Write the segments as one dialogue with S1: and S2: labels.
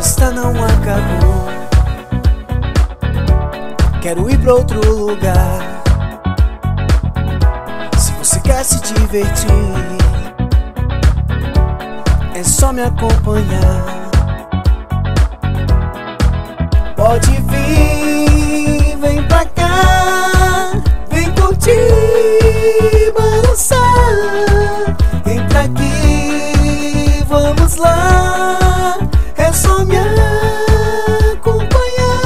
S1: festa não acabou. Quero ir pra outro lugar. Se você quer se divertir, é só me acompanhar. Pode vir, vem pra cá, vem curtir, balançar. Entra aqui, vamos lá, é só me acompanhar.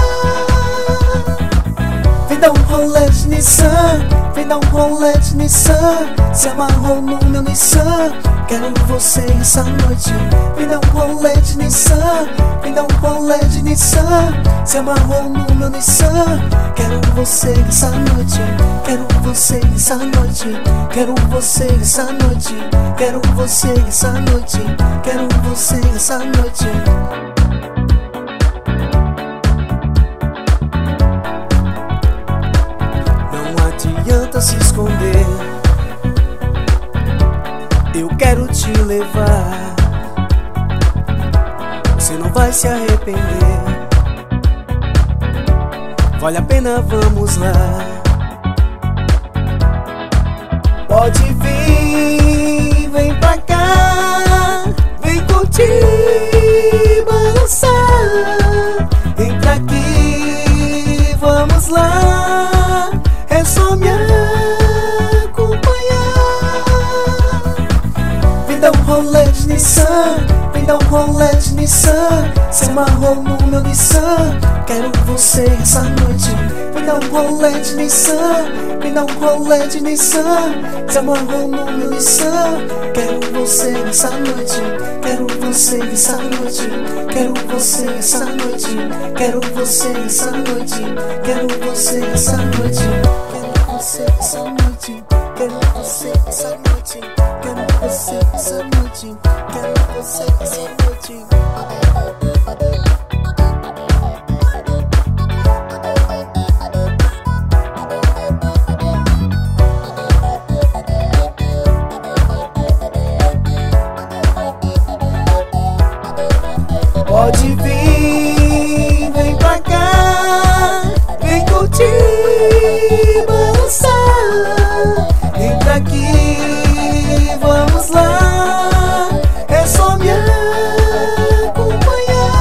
S1: Vem dar um rolê de Nissan, vem dar um rolê de Nissan. Se amarrou no meu Nissan, quero você essa noite. Vem dar um rolê de Nissan, vem dar um rolê de Nissan. Se amarrou no meu Nissan, quero você essa noite. Quero você essa noite. Quero você essa noite. Quero você essa noite. Quero você essa noite. Não adianta se esconder, eu quero te levar. Você não vai se arrepender. Vale a pena, vamos lá. Pode vir, vem pra cá, vem curtir, balançar. Entra aqui, vamos lá, é só me acompanhar. Vem dar um rolê de Nissan, vem dar um rolê de Nissan. Se amarrou no meu Nissan, quero você essa noite. Vem dar um rolê de Nissan, vem dar um rolê de Nissan. Se amarrou no meu Nissan, quero você essa noite. Quero você essa noite. Quero você essa noite. Quero você essa noite. Quero você essa noite. Quero você essa noite. Quero você essa noite. Quero você essa noite. Quero você essa noite. Pode vir, vem pra cá, vem curtir, balançar. Entra aqui, vamos lá, é só me acompanhar.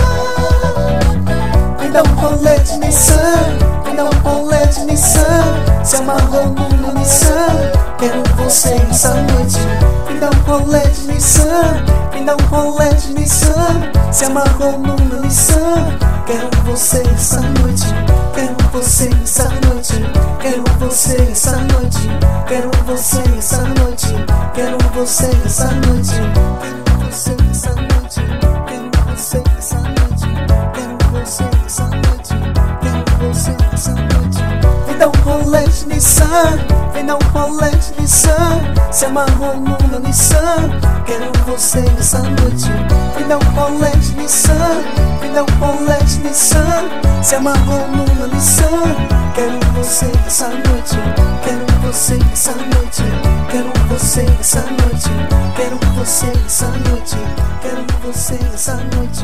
S1: Vem dar um rolê de Nissan, vem dar um rolê de Nissan. Se amarrou no meu Nissan, quero você essa noite. Vem dar um rolê de Nissan, vem dar um rolê de Nissan. Se amarrou no meu Nissan, quero você essa noite. Quero você essa noite. Quero você essa noite. Quero você essa noite. Quero você essa noite. Quero você essa noite. Quero você essa noite. Quero você essa noite. Quero você essa noite. Vem dar um rolê de Nissan, vem dar um rolê de Nissan. Se amarrou no meu Nissan, quero você essa noite. Vem dar um rolê de Nissan, vem dar um rolê de Nissan. Se amarrou no meu Nissan, quero você essa noite. Quero você essa noite. Quero você essa noite. Quero você essa noite. Quero você essa noite.